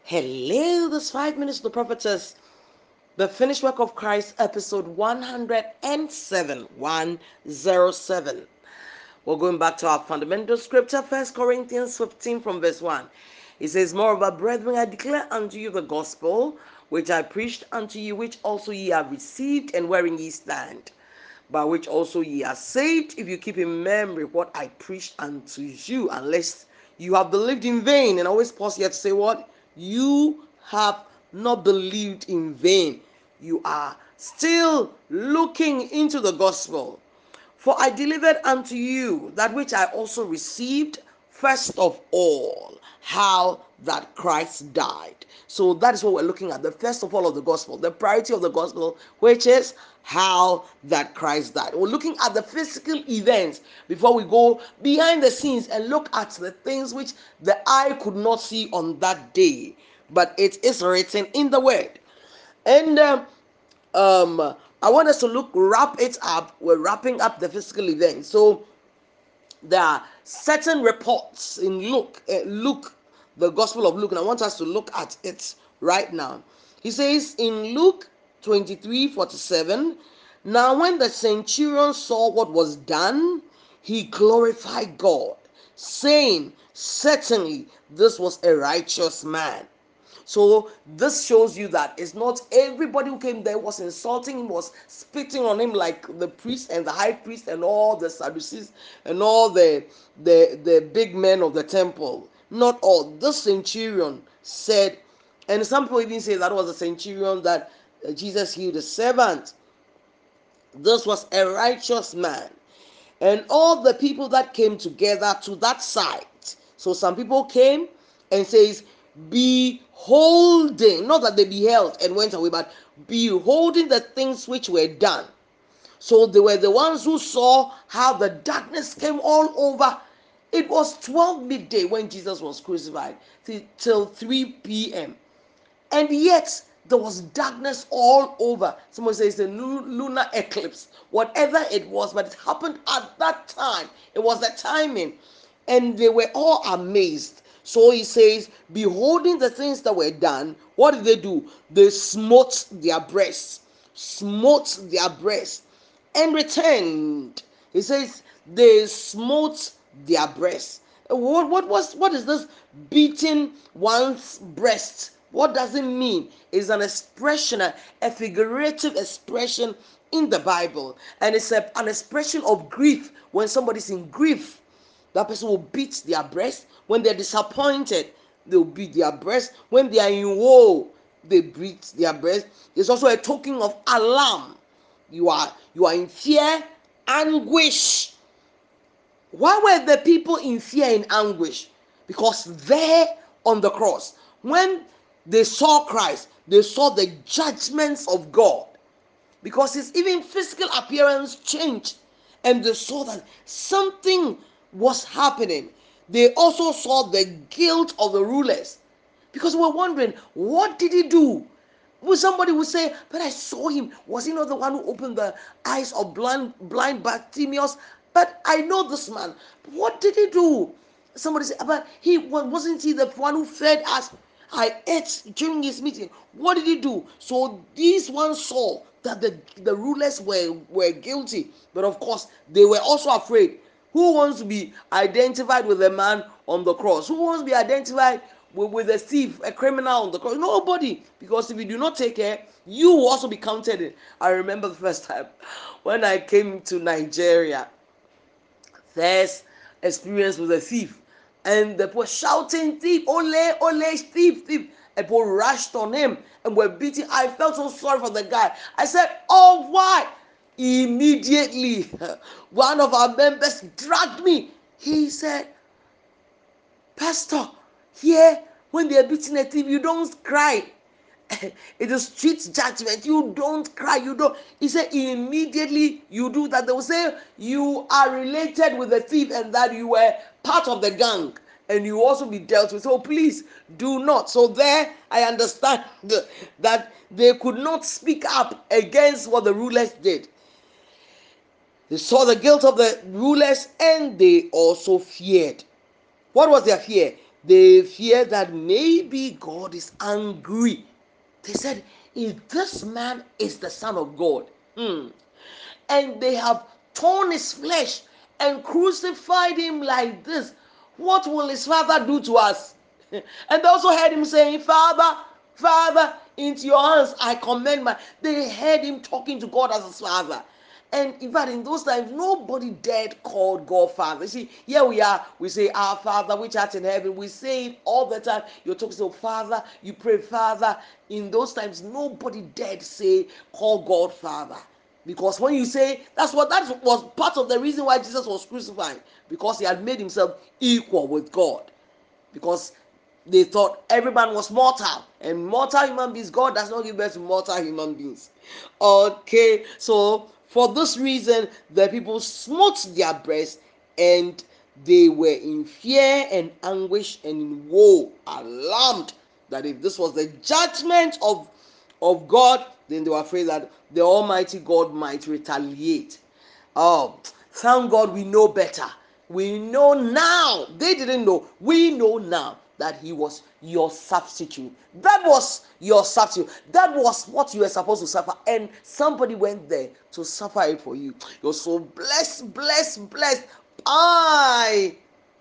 Hello, this 5 minutes to the prophetess. The finished work of Christ, episode 107. 107. We're going back to our fundamental scripture, 1 Corinthians 15 from verse 1. It says, Moreover, brethren, I declare unto you the gospel, which I preached unto you, which also ye have received, and wherein ye stand, by which also ye are saved, if you keep in memory what I preached unto you, unless you have believed in vain. And I always pause here to say what? You have not believed in vain. You are still looking into the gospel. For I delivered unto you that which I also received, first of all, how that Christ died. So that is what we're looking at. The first of all of the gospel, the priority of the gospel, which is how that Christ died. We're looking at the physical events before we go behind the scenes and look at the things which the eye could not see on that day, but it is written in the word. And I want us to wrap it up. We're wrapping up the physical event. So there are certain reports in Luke, the Gospel of Luke, and I want us to look at it right now. He says in Luke 23:47, now when the centurion saw what was done, he glorified God, saying, certainly this was a righteous man. So this shows you that it's not everybody who came there was insulting him, was spitting on him like the priest and the high priest and all the Sadducees and all the big men of the temple. Not all. This centurion said, and some people even say that was a centurion that Jesus healed a servant. This was a righteous man. And all the people that came together to that site. So some people came and says, beholding, not that they beheld and went away, but beholding the things which were done. So they were the ones who saw how the darkness came all over. It was 12 midday when Jesus was crucified till 3 p.m. And yet there was darkness all over. Someone says the lunar eclipse, whatever it was, but it happened at that time. It was the timing, and they were all amazed. So he says, beholding the things that were done, what did they do? They smote their breasts, and returned. He says they smote their breasts. What is this beating one's breast? What does it mean? It's an expression, a figurative expression in the Bible, and it's an expression of grief. When somebody's in grief, that person will beat their breast. When they're disappointed, they'll beat their breast. When they are in woe, they beat their breast. It's also a token of alarm. You are in fear, anguish. Why were the people in fear and anguish? Because there on the cross, when they saw Christ, they saw the judgments of God. Because his even physical appearance changed, and they saw that something was happening. They also saw the guilt of the rulers, because we were wondering, what did he do? Well, somebody would say, but I saw him. Was he not the one who opened the eyes of blind Bartimaeus? But I know this man. What did he do? Somebody said, but wasn't he the one who fed us? I ate during his meeting. What did he do? So these ones saw that the rulers were guilty. But of course, they were also afraid. Who wants to be identified with the man on the cross? Who wants to be identified with a thief, a criminal on the cross? Nobody. Because if you do not take care, you will also be counted in. I remember the first time when I came to Nigeria, first experience with a thief. And they were shouting, thief, ole, ole, thief, thief. And people rushed on him and were beating. I felt so sorry for the guy. I said, oh, why? Immediately, one of our members dragged me. He said, Pastor, here, when they are beating a thief, you don't cry. It is street judgment. You don't cry. You don't. He said, immediately you do that, they will say you are related with the thief and that you were part of the gang and you also be dealt with. So please do not. So there, I understand that they could not speak up against what the rulers did. They saw the guilt of the rulers and they also feared. What was their fear? They feared that maybe God is angry. They said, if this man is the Son of God, and they have torn his flesh and crucified him like this, what will his father do to us? And they also heard him saying, Father, Father, into your hands I commend my. They heard him talking to God as his father. And in fact, in those times, nobody dared call God Father. You see, here we are, we say, Our Father, which art in heaven. We say it all the time. You're talking to Father, you pray, Father. In those times, nobody dared say, call God Father. Because when you say, that was part of the reason why Jesus was crucified, because he had made himself equal with God. Because they thought every man was mortal, and mortal human beings, God does not give birth to mortal human beings. Okay, so for this reason, the people smote their breasts, and they were in fear and anguish and in woe, alarmed that if this was the judgment of God, then they were afraid that the Almighty God might retaliate. Oh, thank God we know better. We know now. They didn't know. We know now that he was your substitute. That was your substitute. That was what you were supposed to suffer. And somebody went there to suffer it for you. You're so blessed, blessed, blessed. I